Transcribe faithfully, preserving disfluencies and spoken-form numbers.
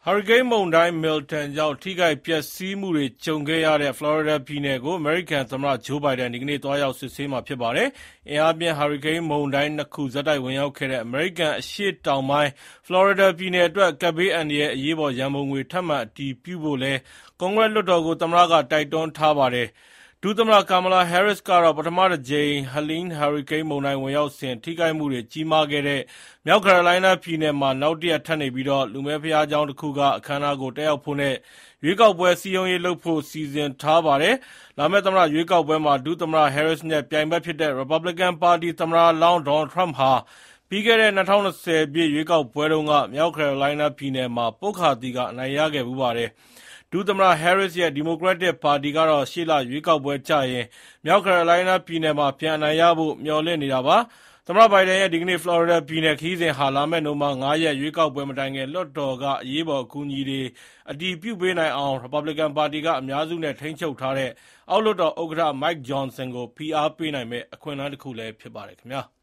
ဟာရီကိန်းမုန်တိုင်း Milton ကြောင့်ထိခိုက်ပျက်စီးမှုတွေကြုံခဲ့ရတဲ့ ဖလော်ရီဒါပြည်နယ်ကို အမေရိကန်သမ္မတ ဂျိုးဘိုင်ဒန် ဒီကနေ့ သွားရောက်စစ်ဆေးမှာဖြစ်ပါတယ်။ အင်အားပြင်းဟာရီကိန်းမုန်တိုင်း နှစ် ခု ဆက်တိုက်ဝင်ရောက်ခဲ့တဲ့ အမေရိကန်အရှေ့တောင်ပိုင်း ဖလော်ရီဒါပြည်နယ်အတွက် ကပ်ဘေးအန္တရာယ်အရေးပေါ်ရန်ပုံငွေ ထပ်မံအတည်ပြုဖို့လည်း ကွန်ဂရက်လွှတ်တော်ကို သမ္မတက တိုက်တွန်းထားပါတယ်။ ဒုသမ္မတ Kamala Harris ကတော့ ပထမတကြိမ် Helene ဟာရီကိန်းမုန်တိုင်းဝင်ရောက်စဉ် ထိခိုက်မှုတွေကြီးမားခဲ့တဲ့ မြောက်ကယ်ရိုလိုင်းနားပြည်နယ်မှာ နောက်တရက်ထပ်နေပြီး လူမည်းဘုရားကျောင်းတခုက အခမ်းအနားကို တက်ရောက်ဖို့နဲ့ ရွေးကောက်ပွဲစည်းရုံးရေးလုပ်ဖို့ စီစဉ်ထားပါတယ်။ လာမယ့်သမ္မတရွေးကောက်ပွဲမှာ ဒုသမ္မတ Harris နဲ့ ပြိုင်ဘက်ဖြစ်တဲ့ ရီပတ်ဘလစ်ကန်ပါတီသမ္မတလောင်း Donald Trump ဟာ ပြီးခဲ့တဲ့ ၂၀၂၀ ပြည့်ရွေးကောက်ပွဲတုန်းက မြောက်ကယ်ရိုလိုင်းနားပြည်နယ်မှာ ပွတ်ခါသီခ အနိုင်ရခဲ့ဖူးပါတယ်။ ဒုသမ္မတ Harris ရဲ့ ဒီမိုကရက်တစ်ပါတီကတော့ ရှေ့လရွေးကောက်ပွဲကျရင် မြောက်ကယ်ရိုလိုင်းနားပြည်နယ်မှာ ပြန်အနိုင်ရဖို့ မျှော်လင့်နေတာပါ။ သမ္မတဘိုင်ဒန်ရဲ့ ဒီကနေ့ ဖလော်ရီဒါပြည်နယ်ခရီးစဉ်ဟာ လာမယ့် နိုဝင်ဘာ ၅ ရက် ရွေးကောက်ပွဲမတိုင်ခင် လွှတ်တော်က အရေးပေါ်အကူအညီတွေ အတည်ပြုပေးနိုင်အောင် ရီပတ်ဘလစ်ကန်ပါတီက အများစုနဲ့ထိန်းချုပ်ထားတဲ့ အောက်လွှတ်တော်ဥက္ကဋ္ဌ Mike Johnson ကို ဖိအားပေးနိုင်မယ့် အခွင့်အလမ်းတခုလည်းဖြစ်ပါတယ်ခင်ဗျာ။